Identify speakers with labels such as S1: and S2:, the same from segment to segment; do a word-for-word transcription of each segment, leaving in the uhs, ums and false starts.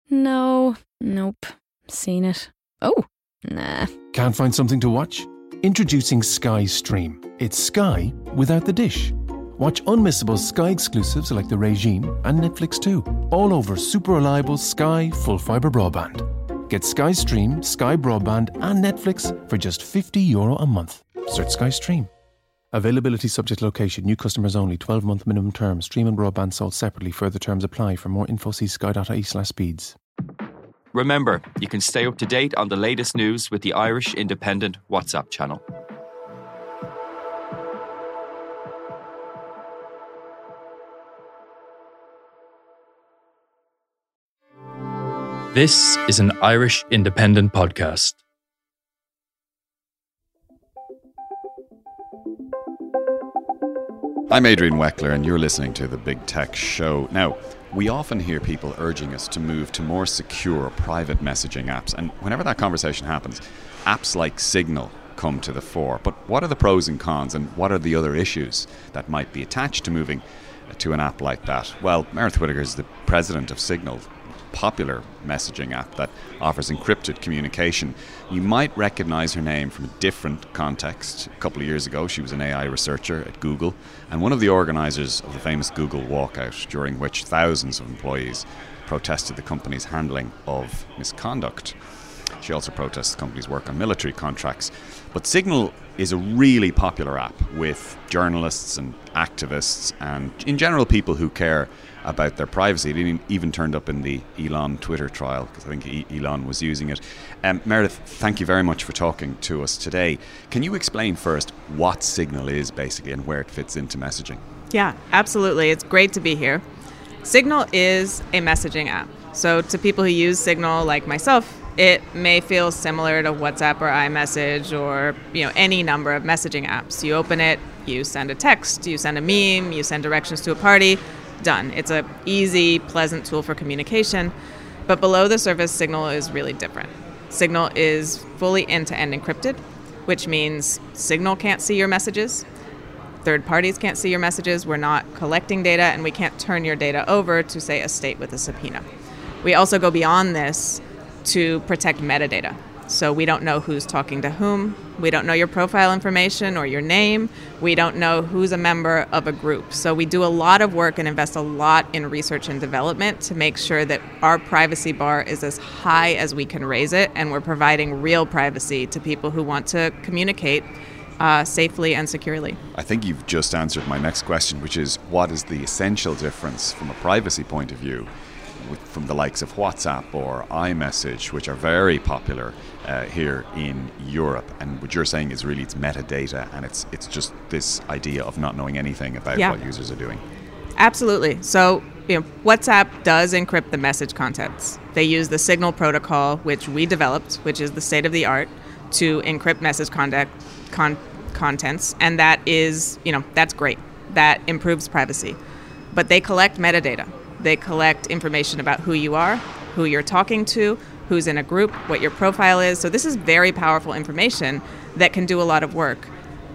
S1: No, nope. Seen it. Oh, nah.
S2: Can't find something to watch? Introducing Sky Stream. It's Sky without the dish. Watch unmissable Sky exclusives like The Regime and Netflix too, all over super reliable Sky full fibre broadband. Get Sky Stream, Sky Broadband and Netflix for just fifty euro a month. Search Sky Stream. Availability subject to location. New customers only. twelve month minimum term. Stream and broadband sold separately. Further terms apply. For more info, see sky.ie slash speeds.
S3: Remember, you can stay up to date on the latest news with the Irish Independent WhatsApp channel. This is an Irish Independent podcast.
S4: I'm Adrian Weckler and you're listening to The Big Tech Show. Now, we often hear people urging us to move to more secure private messaging apps, and whenever that conversation happens, apps like Signal come to the fore. But what are the pros and cons, and what are the other issues that might be attached to moving to an app like that? Well, Meredith Whittaker is the president of Signal, popular messaging app that offers encrypted communication. You might recognize her name from a different context. A couple of years ago, she was an A I researcher at Google and one of the organizers of the famous Google walkout, during which thousands of employees protested the company's handling of misconduct. She also protests the company's work on military contracts. But Signal is a really popular app with journalists and activists and, in general, people who care about their privacy. It even turned up in the Elon Twitter trial, because I think Elon was using it. Um, Meredith, thank you very much for talking to us today. Can you explain first what Signal is, basically, and where it fits into messaging?
S5: Yeah, absolutely. It's great to be here. Signal is a messaging app. So to people who use Signal, like myself, it may feel similar to WhatsApp or iMessage or, you know, any number of messaging apps. You open it, you send a text, you send a meme, you send directions to a party. Done. It's a easy, pleasant tool for communication. But below the surface, Signal is really different. Signal is fully end-to-end encrypted, which means Signal can't see your messages. Third parties can't see your messages. We're not collecting data, and we can't turn your data over to, say, a state with a subpoena. We also go beyond this to protect metadata. So we don't know who's talking to whom. We don't know your profile information or your name. We don't know who's a member of a group. So we do a lot of work and invest a lot in research and development to make sure that our privacy bar is as high as we can raise it, and we're providing real privacy to people who want to communicate uh, safely and securely.
S4: I think you've just answered my next question, which is what is the essential difference from a privacy point of view with, from the likes of WhatsApp or iMessage, which are very popular uh, here in Europe, and what you're saying is really it's metadata, and it's it's just this idea of not knowing anything about
S5: yeah.
S4: what users are doing.
S5: Absolutely. So, you know, WhatsApp does encrypt the message contents. They use the Signal protocol, which we developed, which is the state of the art, to encrypt message contact, con- contents, and that is, you know, that's great. That improves privacy. But they collect metadata. They collect information about who you are, who you're talking to, who's in a group, what your profile is. So this is very powerful information that can do a lot of work,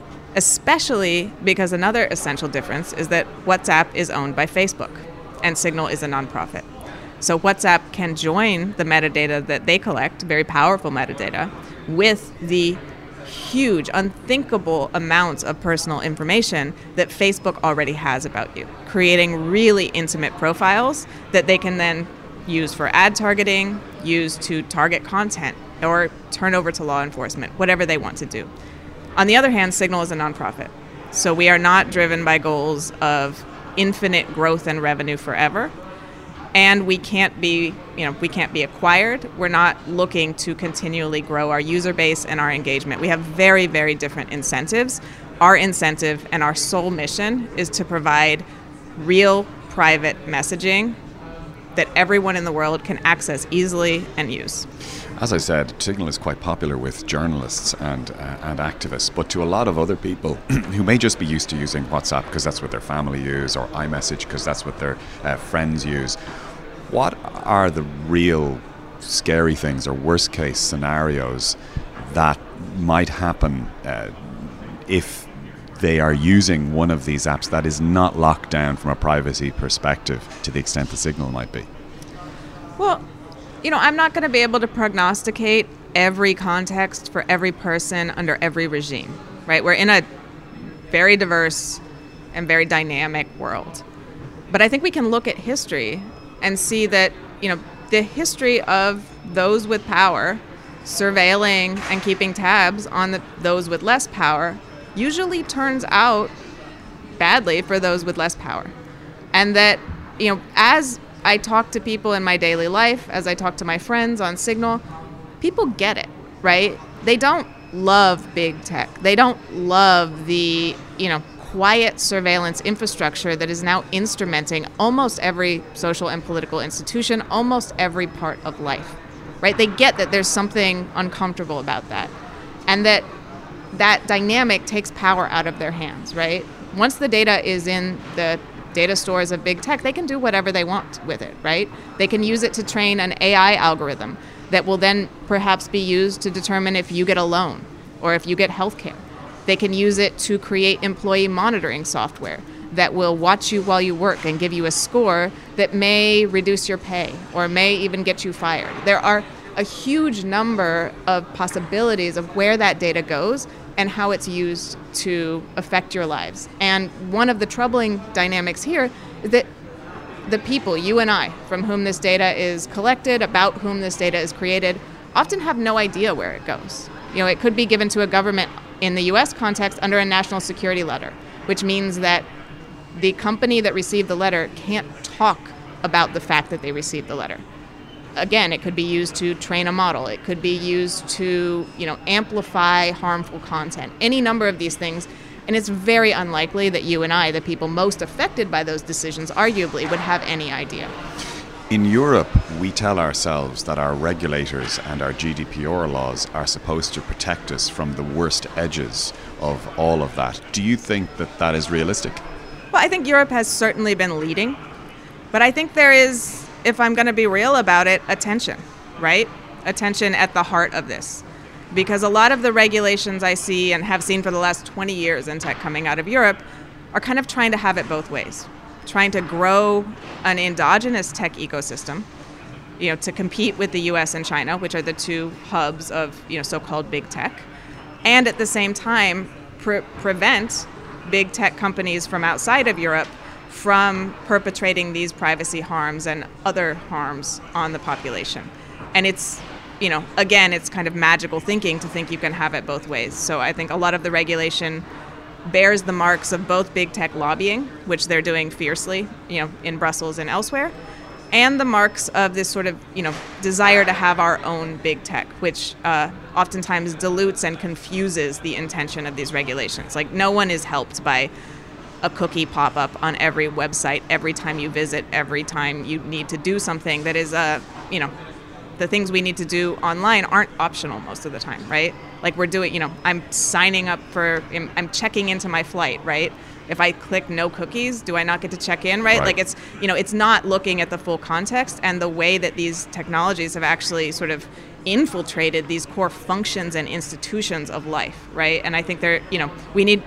S5: especially because another essential difference is that WhatsApp is owned by Facebook and Signal is a nonprofit. So WhatsApp can join the metadata that they collect, very powerful metadata, with the huge, unthinkable amounts of personal information that Facebook already has about you, creating really intimate profiles that they can then use for ad targeting, use to target content, or turn over to law enforcement, whatever they want to do. On the other hand, Signal is a nonprofit. So we are not driven by goals of infinite growth and revenue forever. And we can't be, you know, we can't be acquired. We're not looking to continually grow our user base and our engagement. We have very, very different incentives. Our incentive and our sole mission is to provide real private messaging that everyone in the world can access easily and use.
S4: As I said, Signal is quite popular with journalists and uh, and activists, but to a lot of other people who may just be used to using WhatsApp because that's what their family use, or iMessage because that's what their uh, friends use, what are the real scary things or worst case scenarios that might happen uh, if they are using one of these apps that is not locked down from a privacy perspective to the extent the Signal might be?
S5: Well, you know, I'm not going to be able to prognosticate every context for every person under every regime, right? We're in a very diverse and very dynamic world. But I think we can look at history and see that, you know, the history of those with power surveilling and keeping tabs on the, those with less power usually turns out badly for those with less power. And that, you know, as I talk to people in my daily life, as I talk to my friends on Signal, people get it, right? They don't love big tech. They don't love the, you know, quiet surveillance infrastructure that is now instrumenting almost every social and political institution, almost every part of life, right? They get that there's something uncomfortable about that, and that that dynamic takes power out of their hands, right? Once the data is in the data stores of big tech, they can do whatever they want with it, right? They can use it to train an A I algorithm that will then perhaps be used to determine if you get a loan or if you get health care. They can use it to create employee monitoring software that will watch you while you work and give you a score that may reduce your pay or may even get you fired. There are a huge number of possibilities of where that data goes and how it's used to affect your lives. And one of the troubling dynamics here is that the people, you and I, from whom this data is collected, about whom this data is created, often have no idea where it goes. You know, it could be given to a government in the U S context under a national security letter, which means that the company that received the letter can't talk about the fact that they received the letter. Again, it could be used to train a model. It could be used to, you know, amplify harmful content, any number of these things. And it's very unlikely that you and I, the people most affected by those decisions, arguably, would have any idea.
S4: In Europe, we tell ourselves that our regulators and our G D P R laws are supposed to protect us from the worst edges of all of that. Do you think that that is realistic?
S5: Well, I think Europe has certainly been leading, but I think there is, if I'm going to be real about it, a tension, right? A tension at the heart of this. Because a lot of the regulations I see and have seen for the last twenty years in tech coming out of Europe are kind of trying to have it both ways. Trying to grow an endogenous tech ecosystem, you know, to compete with the U S and China, which are the two hubs of, you know, so-called big tech, and at the same time pre- prevent big tech companies from outside of Europe from perpetrating these privacy harms and other harms on the population. And it's, you know, again, it's kind of magical thinking to think you can have it both ways. So I think a lot of the regulation bears the marks of both big tech lobbying, which they're doing fiercely, you know, in Brussels and elsewhere, and the marks of this sort of, you know, desire to have our own big tech, which uh, oftentimes dilutes and confuses the intention of these regulations. Like, no one is helped by a cookie pop-up on every website every time you visit, every time you need to do something that is, uh, you know, the things we need to do online aren't optional most of the time, right? Like we're doing, you know, I'm signing up for, I'm checking into my flight, right? If I click no cookies, do I not get to check in, right?
S4: Right.
S5: Like it's, you know, it's not looking at the full context and the way that these technologies have actually sort of infiltrated these core functions and institutions of life, right? And I think they're, you know, we need,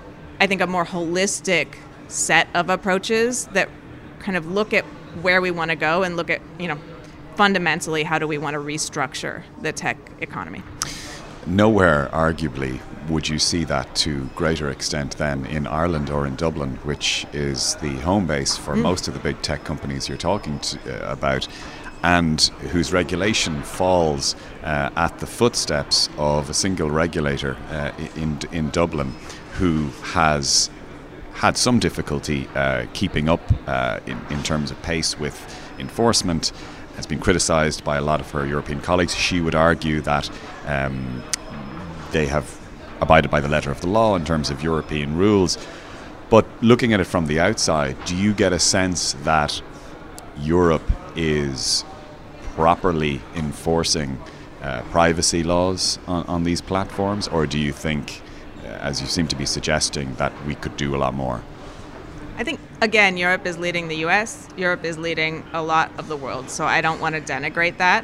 S5: I think, a more holistic set of approaches that kind of look at where we want to go and look at, you know, fundamentally, how do we want to restructure the tech economy?
S4: Nowhere, arguably, would you see that to greater extent than in Ireland or in Dublin, which is the home base for mm. most of the big tech companies you're talking to, uh, about, and whose regulation falls uh, at the footsteps of a single regulator uh, in in Dublin, who has had some difficulty uh, keeping up uh, in, in terms of pace with enforcement, has been criticised by a lot of her European colleagues. She would argue that um, they have abided by the letter of the law in terms of European rules. But looking at it from the outside, do you get a sense that Europe is properly enforcing uh, privacy laws on, on these platforms? Or do you think, uh, as you seem to be suggesting, that we could do a lot more?
S5: I think, again, Europe is leading the U S. Europe is leading a lot of the world, so I don't want to denigrate that.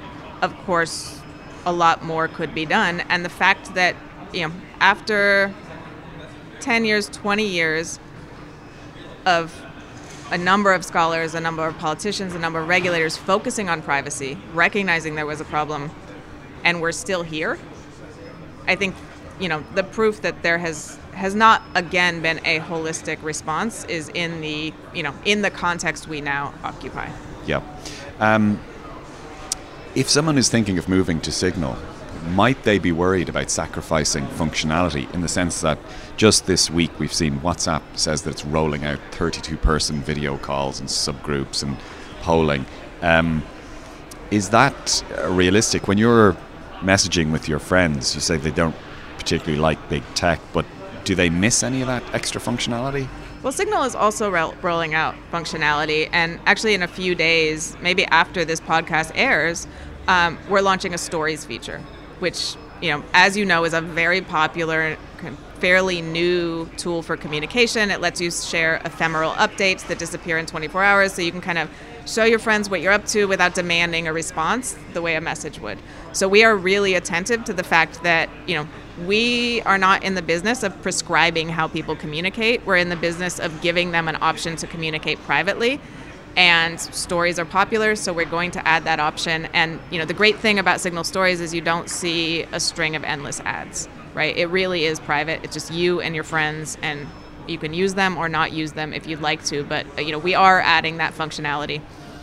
S5: Of course, a lot more could be done. And the fact that, you know, after ten years, twenty years of a number of scholars, a number of politicians, a number of regulators focusing on privacy, recognizing there was a problem, and we're still here. I think, you know, the proof that there has has not again been a holistic response is in the, you know, in the context we now occupy.
S4: Yeah. Um, if someone is thinking of moving to Signal, might they be worried about sacrificing functionality, in the sense that just this week we've seen WhatsApp says that it's rolling out thirty-two person video calls and subgroups and polling. Um, is that realistic? When you're messaging with your friends, you say they don't particularly like big tech, but do they miss any of that extra functionality?
S5: Well, Signal is also ro- rolling out functionality, and actually in a few days, maybe after this podcast airs, um, we're launching a stories feature, which, you know, as you know, is a very popular, fairly new tool for communication. It lets you share ephemeral updates that disappear in twenty-four hours, so you can kind of show your friends what you're up to without demanding a response the way a message would. So we are really attentive to the fact that, you know, we are not in the business of prescribing how people communicate. We're in the business of giving them an option to communicate privately. And stories are popular, so we're going to add that option. And, you know, the great thing about Signal Stories is you don't see a string of endless ads, right? It really is private. It's just you and your friends, and you can use them or not use them if you'd like to. But, you know, we are adding that functionality.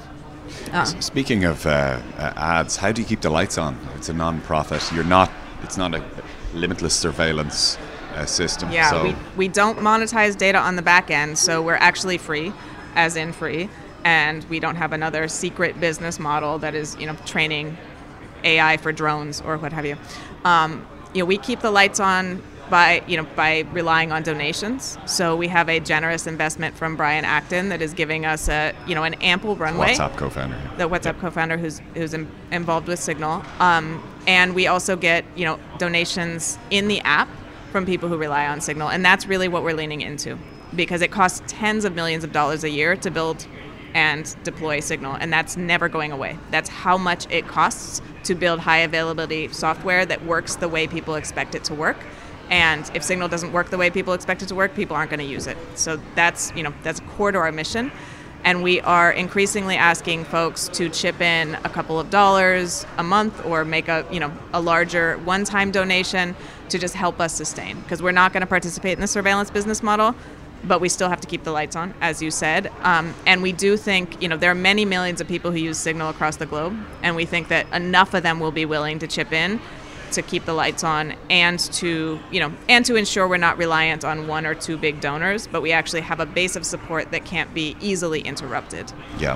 S5: Uh.
S4: Speaking of uh, uh, ads, how do you keep the lights on? It's a non-profit. You're not, it's not a limitless surveillance uh, system.
S5: Yeah,
S4: so.
S5: we, we don't monetize data on the back end, so we're actually free, as in free. And we don't have another secret business model that is, you know, training A I for drones or what have you. Um, you know, we keep the lights on by, you know, by relying on donations. So we have a generous investment from Brian Acton that is giving us a, you know, an ample runway.
S4: WhatsApp co-founder.
S5: The WhatsApp yep. co-founder who's who's in, involved with Signal. Um, and we also get, you know, donations in the app from people who rely on Signal, and that's really what we're leaning into, because it costs tens of millions of dollars a year to build and deploy Signal, and that's never going away. That's how much it costs to build high availability software that works the way people expect it to work. And if Signal doesn't work the way people expect it to work, people aren't going to use it. So that's, you know, that's core to our mission. And we are increasingly asking folks to chip in a couple of dollars a month or make a, you know, a larger one-time donation to just help us sustain. Because we're not going to participate in the surveillance business model, but we still have to keep the lights on, as you said. Um, and we do think, you know, there are many millions of people who use Signal across the globe, and we think that enough of them will be willing to chip in to keep the lights on, and to, you know, and to ensure we're not reliant on one or two big donors, but we actually have a base of support that can't be easily interrupted.
S4: Yeah.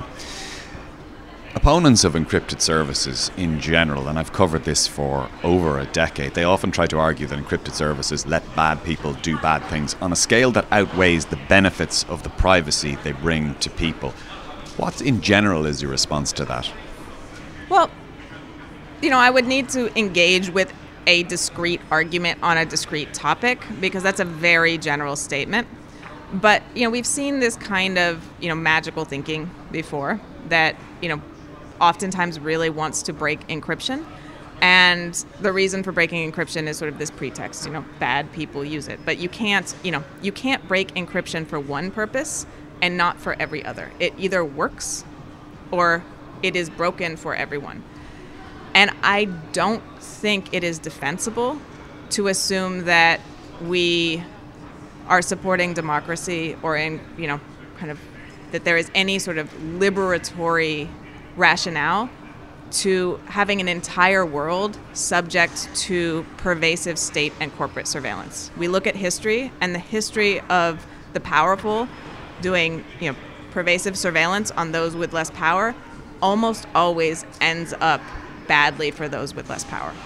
S4: Opponents of encrypted services in general, and I've covered this for over a decade, they often try to argue that encrypted services let bad people do bad things on a scale that outweighs the benefits of the privacy they bring to people. What in general is your response to that?
S5: Well, you know, I would need to engage with a discrete argument on a discrete topic, because that's a very general statement. But, you know, we've seen this kind of, you know, magical thinking before that, you know, oftentimes really wants to break encryption. And the reason for breaking encryption is sort of this pretext, you know, bad people use it. But you can't, you know, you can't break encryption for one purpose and not for every other. It either works or it is broken for everyone. And I don't think it is defensible to assume that we are supporting democracy, or in, you know, kind of that there is any sort of liberatory rationale to having an entire world subject to pervasive state and corporate surveillance. We look at history, and the history of the powerful doing, you know, pervasive surveillance on those with less power almost always ends up badly for those with less power.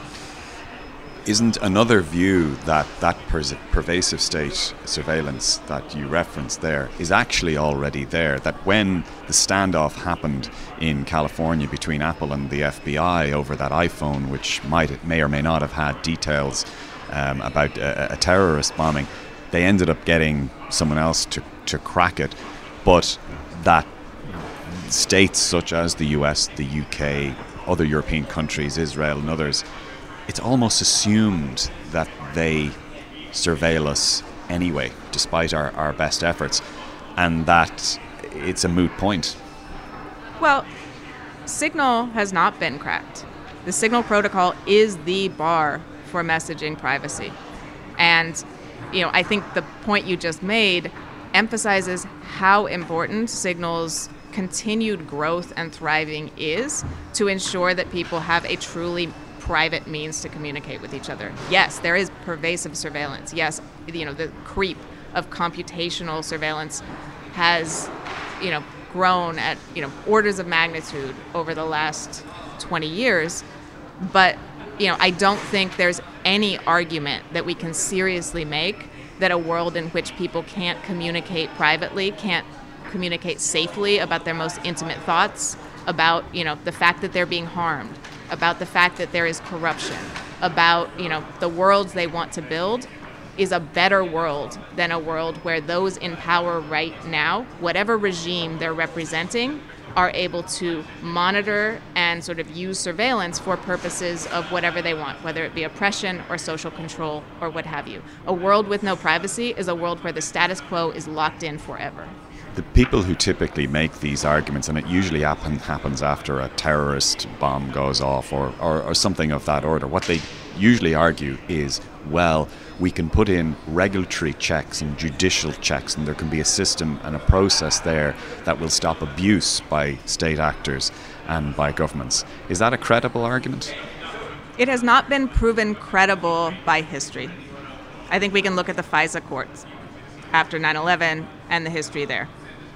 S4: Isn't another view that that pers- pervasive state surveillance that you referenced there is actually already there? That when the standoff happened in California between Apple and the F B I over that iPhone, which might may or may not have had details um, about a, a terrorist bombing, they ended up getting someone else to, to crack it. But that states such as the U S, the U K, other European countries, Israel and others, it's almost assumed that they surveil us anyway, despite our, our best efforts. And that it's a moot point.
S5: Well, Signal has not been cracked. The Signal protocol is the bar for messaging privacy. And, you know, I think the point you just made emphasizes how important Signal's continued growth and thriving is to ensure that people have a truly private means to communicate with each other. Yes, there is pervasive surveillance. Yes, you know, the creep of computational surveillance has, you know, grown at, you know, orders of magnitude over the last twenty years. But, you know, I don't think there's any argument that we can seriously make that a world in which people can't communicate privately, can't communicate safely about their most intimate thoughts, about, you know, the fact that they're being harmed, about the fact that there is corruption, about, you know, the worlds they want to build, is a better world than a world where those in power right now, whatever regime they're representing, are able to monitor and sort of use surveillance for purposes of whatever they want, whether it be oppression or social control or what have you. A world with no privacy is a world where the status quo is locked in forever.
S4: The people who typically make these arguments, and it usually happen, happens after a terrorist bomb goes off or, or, or something of that order, what they usually argue is, well, we can put in regulatory checks and judicial checks, and there can be a system and a process there that will stop abuse by state actors and by governments. Is that a credible argument?
S5: It has not been proven credible by history. I think we can look at the FISA courts after nine eleven and the history there.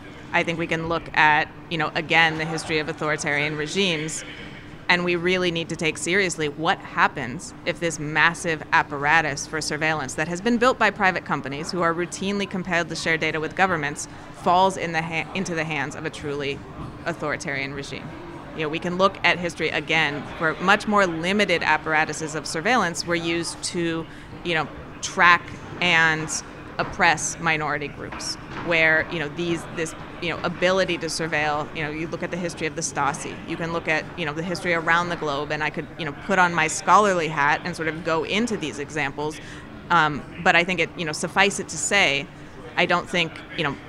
S5: I think we can look at, you know, again, the history of authoritarian regimes, and we really need to take seriously what happens if this massive apparatus for surveillance that has been built by private companies who are routinely compelled to share data with governments falls in the ha- into the hands of a truly authoritarian regime. You know, we can look at history again where much more limited apparatuses of surveillance were used to, you know, track and oppress minority groups, where, you know, these this you know ability to surveil, you know, you look at the history of the Stasi, you can look at, you know, the history around the globe, and I could, you know, put on my scholarly hat and sort of go into these examples, um, but I think it, you know, suffice it to say, I don't think, you know,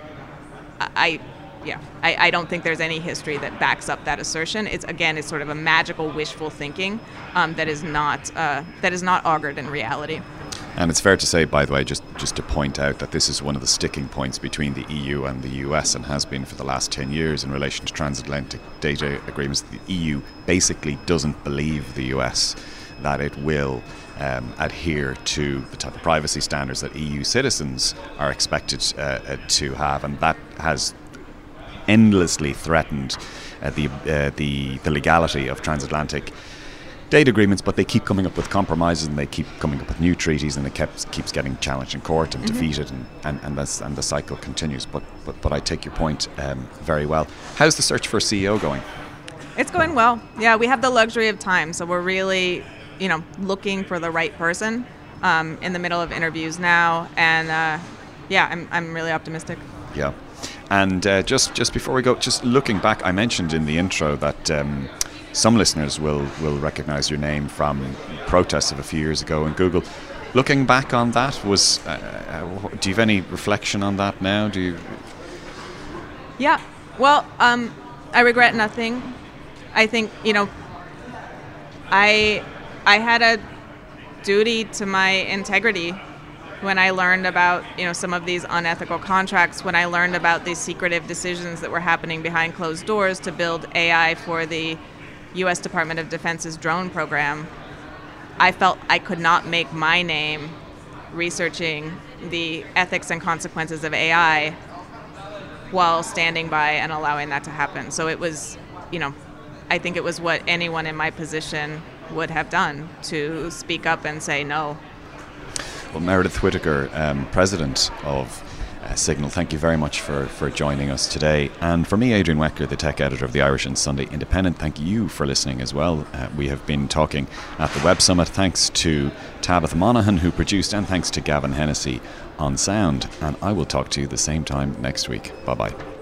S5: I yeah I, I don't think there's any history that backs up that assertion. It's, again, it's sort of a magical wishful thinking um, that is not uh, that is not augured in reality.
S4: And it's fair to say, by the way, just, just to point out that this is one of the sticking points between the E U and the U S, and has been for the last ten years in relation to transatlantic data agreements. The E U basically doesn't believe the U S that it will um, adhere to the type of privacy standards that E U citizens are expected uh, to have, and that has endlessly threatened uh, the, uh, the the legality of transatlantic data agreements. But they keep coming up with compromises, and they keep coming up with new treaties, and it keeps keeps getting challenged in court and mm-hmm. defeated, and and and, this, and the cycle continues. But but but I take your point um, very well. How's the search for a C E O going?
S5: It's going well. Yeah, we have the luxury of time, so we're really, you know, looking for the right person. Um, in the middle of interviews now, and uh, yeah, I'm I'm really optimistic.
S4: Yeah, and uh, just just before we go, just looking back, I mentioned in the intro that. Um, Some listeners will, will recognize your name from protests of a few years ago in Google. Looking back on that, was uh, do you have any reflection on that now? Do you?
S5: Yeah, well, um, I regret nothing. I think, you know, I I had a duty to my integrity when I learned about, you know, some of these unethical contracts, when I learned about these secretive decisions that were happening behind closed doors to build A I for the U S Department of Defense's drone program. I felt I could not make my name researching the ethics and consequences of A I while standing by and allowing that to happen. So it was, you know, I think it was what anyone in my position would have done, to speak up and say no.
S4: Well, Meredith Whittaker, um, president of Uh, Signal, thank you very much for, for joining us today. And for me, Adrian Weckler, the tech editor of the Irish and Sunday Independent, thank you for listening as well. Uh, we have been talking at the Web Summit. Thanks to Tabitha Monaghan, who produced, and thanks to Gavin Hennessy on sound. And I will talk to you the same time next week. Bye-bye.